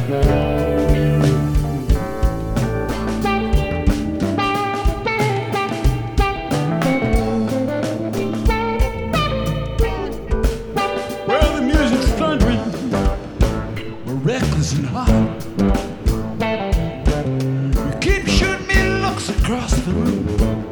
Well, the music's thundering, we're reckless and hot. You keep shooting me looks across the room.